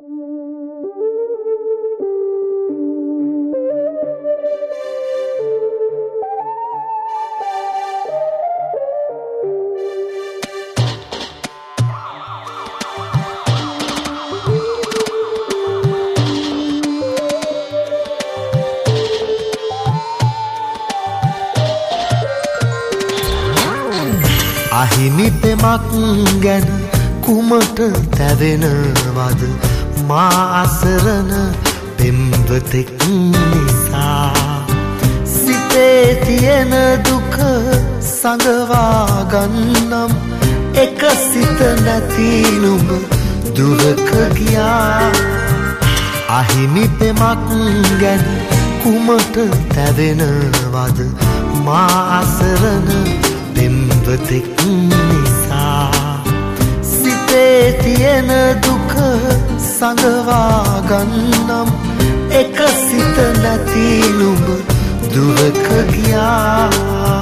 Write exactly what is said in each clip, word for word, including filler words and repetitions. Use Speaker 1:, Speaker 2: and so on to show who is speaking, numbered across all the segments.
Speaker 1: අහිමි පෙමක් ගැන කුමට තැවෙනවද මා අසරණ පෙම්වතෙක් නිසා සිතේ තියෙන දුක සඟවා ගන්නම් එක සිත නැති නුඹ දුරක ගියා අහිමි පෙමක් ගැන කුමට තැවෙනවද මා අසරණ පෙම්වතෙක් නිසා සිතේ තියෙන දුක සඟවා ගන්නම් එක සිත නැති නුඹ දුරක ගියා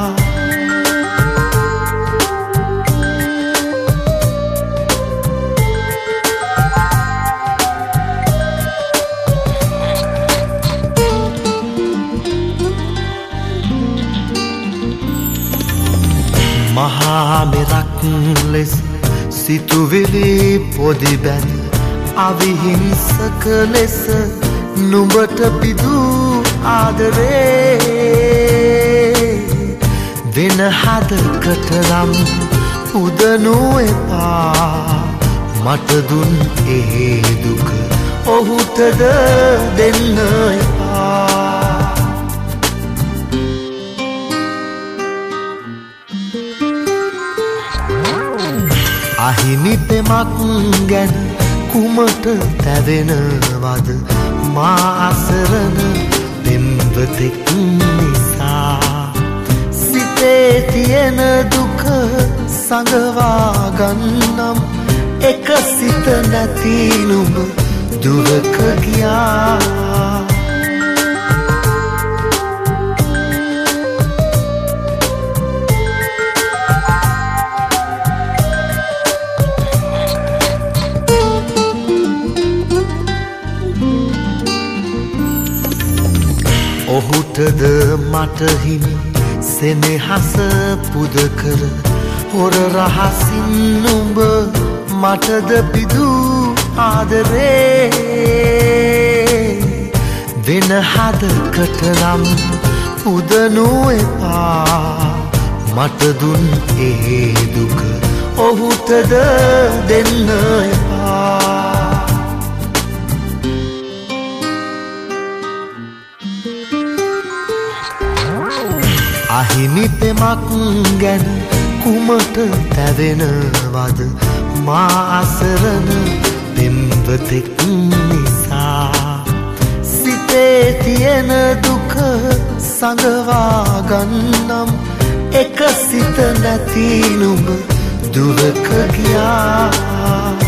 Speaker 1: මහා මෙරක් ලෙස සිතුවිලි පොඩි බැඳ අවිහිංසක ලෙස නුඹට පිදූ ආදරේ වෙන හදකට නම් උදනු එපා මට දුන් ඒ දුක ඔහුටද දෙන්න එපා අහිමි පෙමක් ගැන කුමට තැවෙනවද මා අසරණ පෙම්වතෙක් නිසා සිතේ තියෙන දුක සඟවා ගන්නම් එක සිත නැති නුඹ දුරක ගියා ඔහුටද මට හිමි සෙනෙහස පුද කර හොර රහසින් නුඹ මටද පිදූ ආදරේ වෙන හදකට නම් උදනු එපා මට දුන් ඒ දුක ඔහුටද දෙන්න එපා අහිමි පෙමක් ගැන කුමට තැවෙනවද මා අසරණ පෙම්වතෙක් නිසා සිතේ තියෙන දුක සඟවා ගන්නම් එක සිත නැති නුඹ දුරක ගියා